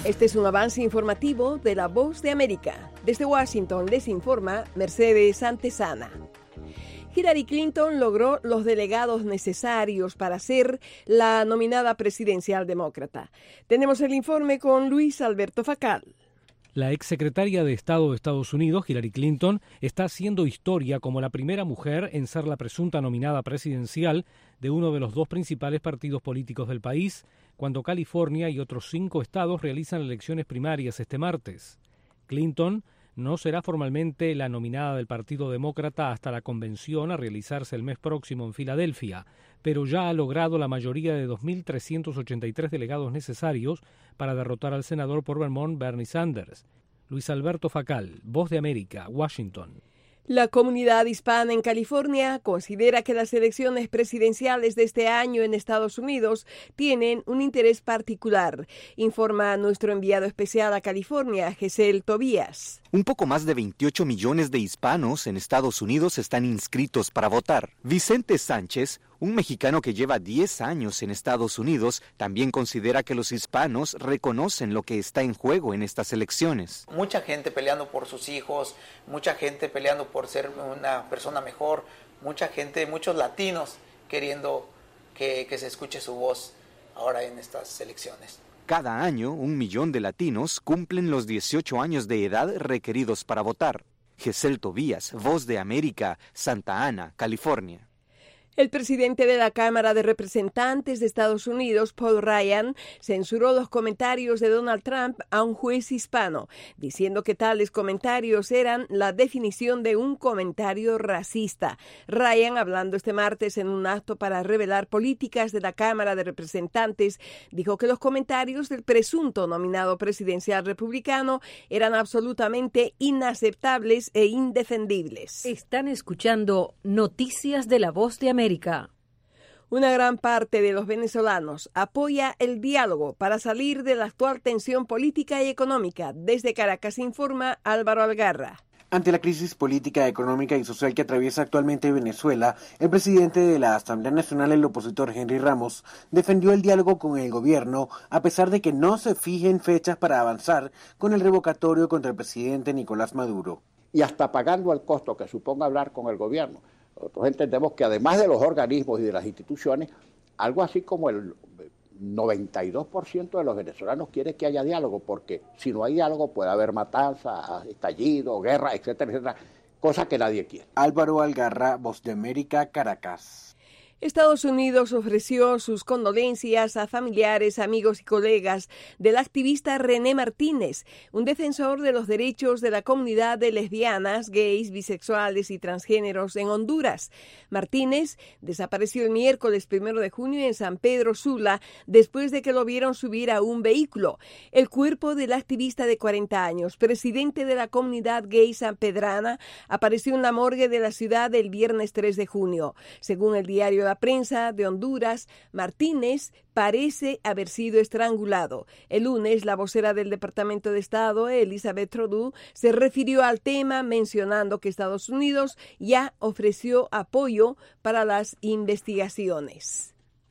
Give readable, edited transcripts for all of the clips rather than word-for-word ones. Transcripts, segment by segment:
Este es un avance informativo de La Voz de América. Desde Washington les informa Mercedes Antesana. Hillary Clinton logró los delegados necesarios para ser la nominada presidencial demócrata. Tenemos el informe con Luis Alberto Facal. La exsecretaria de Estado de Estados Unidos, Hillary Clinton, está haciendo historia como la primera mujer en ser la presunta nominada presidencial de uno de los dos principales partidos políticos del país, cuando California y otros 5 estados realizan elecciones primarias este martes. Clinton no será formalmente la nominada del Partido Demócrata hasta la convención a realizarse el mes próximo en Filadelfia, pero ya ha logrado la mayoría de 2.383 delegados necesarios para derrotar al senador por Vermont, Bernie Sanders. Luis Alberto Facal, Voz de América, Washington. La comunidad hispana en California considera que las elecciones presidenciales de este año en Estados Unidos tienen un interés particular, informa nuestro enviado especial a California, Gesell Tobías. Un poco más de 28 millones de hispanos en Estados Unidos están inscritos para votar. Vicente Sánchez, un mexicano que lleva 10 años en Estados Unidos, también considera que los hispanos reconocen lo que está en juego en estas elecciones. Mucha gente peleando por sus hijos, mucha gente peleando por ser una persona mejor, mucha gente, muchos latinos queriendo que se escuche su voz ahora en estas elecciones. Cada año, 1 millón de latinos cumplen los 18 años de edad requeridos para votar. Gesell Tobías, Voz de América, Santa Ana, California. El presidente de la Cámara de Representantes de Estados Unidos, Paul Ryan, censuró los comentarios de Donald Trump a un juez hispano, diciendo que tales comentarios eran la definición de un comentario racista. Ryan, hablando este martes en un acto para revelar políticas de la Cámara de Representantes, dijo que los comentarios del presunto nominado presidencial republicano eran absolutamente inaceptables e indefendibles. Están escuchando Noticias de la Voz de América. Una gran parte de los venezolanos apoya el diálogo para salir de la actual tensión política y económica. Desde Caracas informa Álvaro Algarra. Ante la crisis política, económica y social que atraviesa actualmente Venezuela, el presidente de la Asamblea Nacional, el opositor Henry Ramos, defendió el diálogo con el gobierno a pesar de que no se fijen fechas para avanzar con el revocatorio contra el presidente Nicolás Maduro. Y hasta pagando el costo que suponga hablar con el gobierno. Nosotros entendemos que además de los organismos y de las instituciones, algo así como el 92% de los venezolanos quiere que haya diálogo, porque si no hay diálogo puede haber matanza, estallido, guerra, etcétera, etcétera, cosa que nadie quiere. Álvaro Algarra, Voz de América, Caracas. Estados Unidos ofreció sus condolencias a familiares, amigos y colegas del activista René Martínez, un defensor de los derechos de la comunidad de lesbianas, gays, bisexuales y transgéneros en Honduras. Martínez desapareció el miércoles 1 de junio en San Pedro Sula después de que lo vieron subir a un vehículo. El cuerpo del activista de 40 años, presidente de la comunidad gay sanpedrana, apareció en la morgue de la ciudad el viernes 3 de junio. Según el diario La Prensa de Honduras, Martínez parece haber sido estrangulado. El lunes, la vocera del Departamento de Estado, Elizabeth Trudeau, se refirió al tema mencionando que Estados Unidos ya ofreció apoyo para las investigaciones.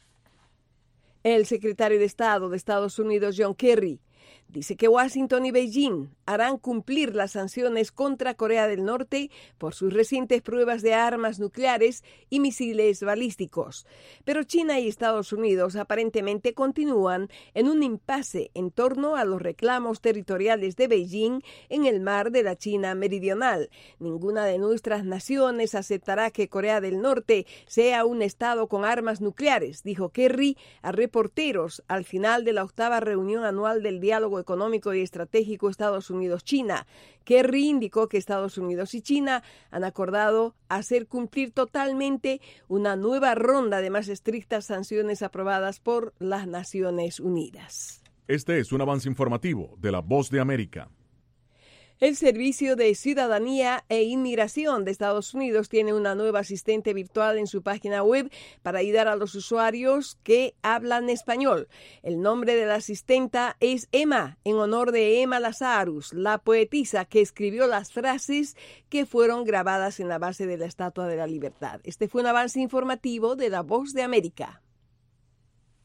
El secretario de Estado de Estados Unidos, John Kerry, dice que Washington y Beijing harán cumplir las sanciones contra Corea del Norte por sus recientes pruebas de armas nucleares y misiles balísticos. Pero China y Estados Unidos aparentemente continúan en un impasse en torno a los reclamos territoriales de Beijing en el mar de la China meridional. Ninguna de nuestras naciones aceptará que Corea del Norte sea un estado con armas nucleares, dijo Kerry a reporteros al final de la 8ª reunión anual del Diálogo Económico y Estratégico Estados Unidos-China. Kerry indicó que Estados Unidos y China han acordado hacer cumplir totalmente una nueva ronda de más estrictas sanciones aprobadas por las Naciones Unidas. Este es un avance informativo de La Voz de América. El Servicio de Ciudadanía e Inmigración de Estados Unidos tiene una nueva asistente virtual en su página web para ayudar a los usuarios que hablan español. El nombre de la asistenta es Emma, en honor de Emma Lazarus, la poetisa que escribió las frases que fueron grabadas en la base de la Estatua de la Libertad. Este fue un avance informativo de La Voz de América.